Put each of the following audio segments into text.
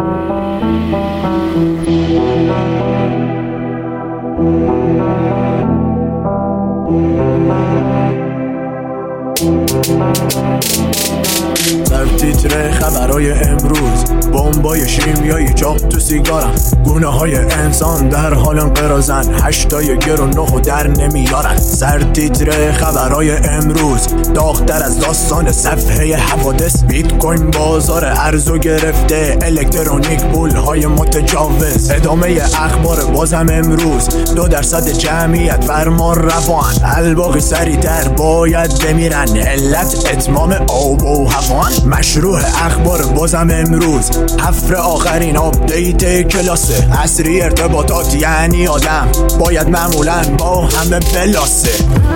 در تیتر خبرهای امروز، بمبای شیمیایی چاق تو سیگارم، گونه های انسان در حال انقراضن، 8 گرو 9 در نمیارن. سر تیتر خبرهای امروز، داغ‌تر از داستان صفحه حوادث، بیت کوین بازار ارزو گرفته، الکترونیک پول های متجاوز. ادامه اخبار بازم امروز، 2% جمعیت فرمان روان، الباقی سریعتر باید بمیرن، علت اتمام آب و هوان. مشروع اخبار بازم امروز، حفر آخرین آپدیت کلاسه، عصری ارتباطات یعنی آدم باید معمولاً با همه بلاسه.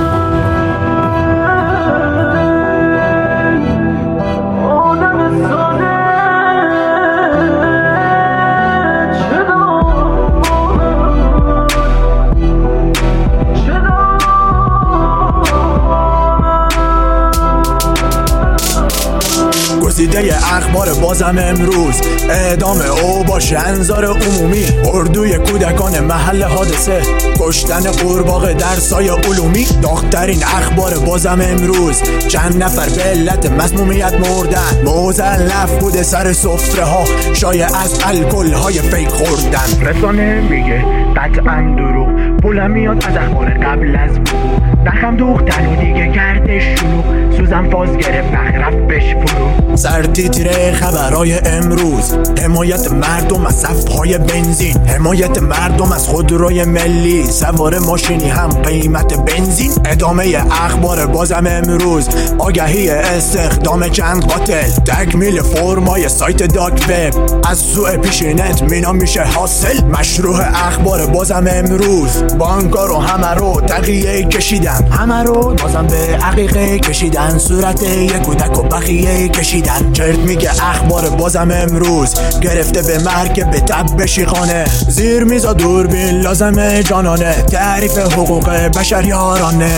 گزیده اخبار بازم امروز، اعدام اوباش انظار عمومی، اردوی کودکان محل حادثه، کشتن قورباغه در سایه علومی. داغ‌ترین اخبار بازم امروز، چند نفر به علت مسمومیت مردن، مزلف بوده سر سفره ها، شایع از الکل های فیک خوردن. رسانه میگه قطعا دروغ، پولم میاد از اخبار قبل از وقوع، نخم دوختن و دیگه گردش شلوغ، سوزم فاز گرفت نخرف بش فرو. سر تیتر خبرهای امروز، حمایت مردم از صفهای بنزین، حمایت مردم از خودروی ملی، سوار ماشینی هم قیمت بنزین. ادامه اخبار بازم امروز، آگهی استخدام چند قاتل، تکمیل فرمای سایت داک وب، از سوء پیشینت مینا میشه حاصل. مشروع اخبار بازم امروز، بانکا رو همه رو تقیه کشیدن، همه رو بازم به عقیقه کشیدن، صورت یک کودک و بخیه کشیدن. چرت میگه اخبار بازم امروز، گرفته به مرگ به تب بشیخانه، زیر میزا دوربین لازمه جانانه، تعریف حقوق بشر یارانه.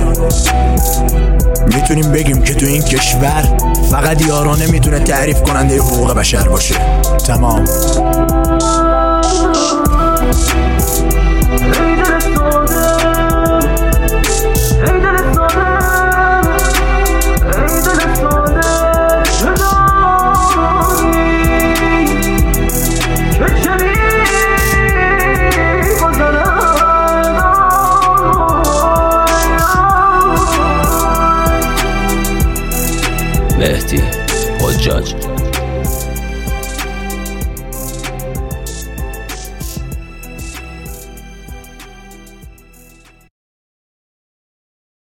میتونیم بگیم که تو این کشور فقط یارانه میتونه تعریف کننده حقوق بشر باشه. تمام. مهدی حجاج.